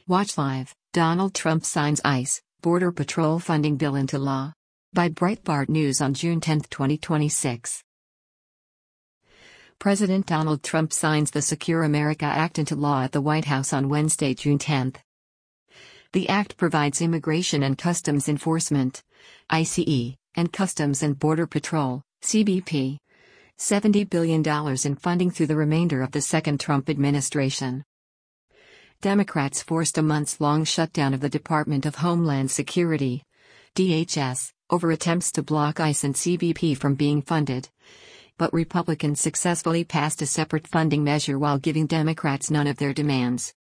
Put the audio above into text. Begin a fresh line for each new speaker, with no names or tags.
Watch Live, Donald Trump signs ICE, Border Patrol funding bill into law. By Breitbart News on June 10, 2026. President Donald Trump signs the Secure America Act into law at the White House on Wednesday, June 10. The act provides Immigration and Customs Enforcement, ICE, and Customs and Border Patrol, CBP, $70 billion in funding through the remainder of the second Trump administration. Democrats forced a months-long shutdown of the Department of Homeland Security, DHS, over attempts to block ICE and CBP from being funded. But Republicans successfully passed a separate funding measure while giving Democrats none of their demands.